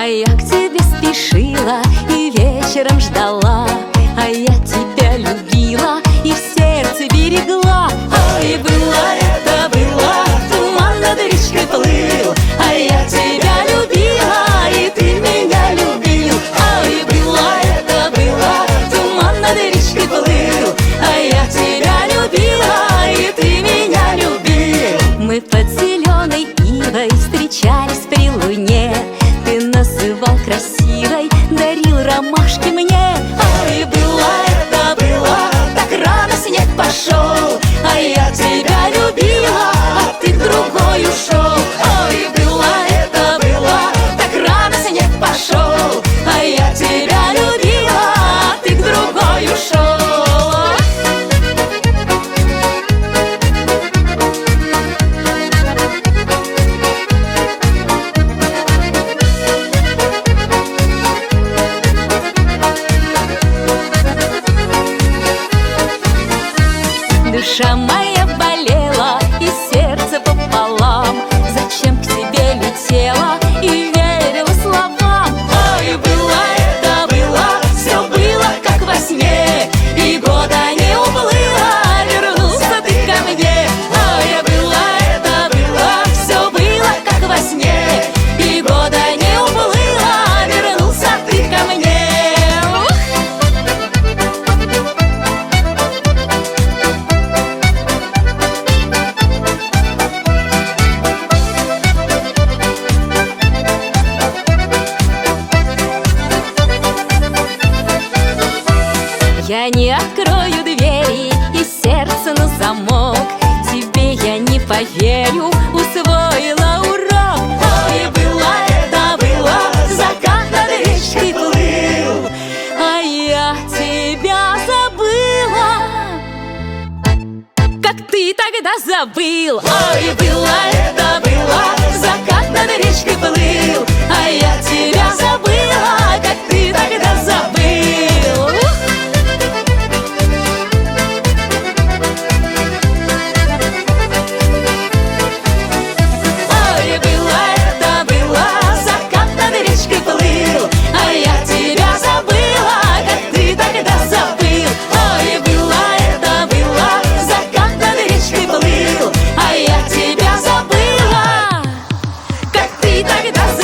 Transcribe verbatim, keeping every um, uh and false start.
А я к тебе спешила и вечером ждала, а я тебя любила и в сердце берегла. Ой, было это, было, туман над речкой плыл, а я тебя любила, и ты меня любил. Ой, было это, было, туман над речкой плыл, а я тебя любила, и ты меня любил. Мы под зеленой ивой встречались при луне, ты называл красивой, дарил ромашки мне. Ой, было это, было, так рано снег пошел, а я тебя любила, а ты к другой ушел. Ой, было это, было, так рано снег пошел, а я тебя любила, а ты к другой ушел. Душа моя болела и сердце пополам, зачем к тебе летела и верила словам. Ой, было это, было, все было как во сне, и года не уплыло, вернулся ты ко мне. Ой, было это, было, все было как во сне, и года не уплыло, вернулся ты ко мне. Я не открою двери и сердце на замок, тебе я не поверю, усвоила урок. Ой, было это, было, закат над речкой плыл, а я тебя забыла, как ты тогда забыл. Ой, было это, было, закат над речкой плыл, а я тебя забыла, как ты тогда забыл. Тогда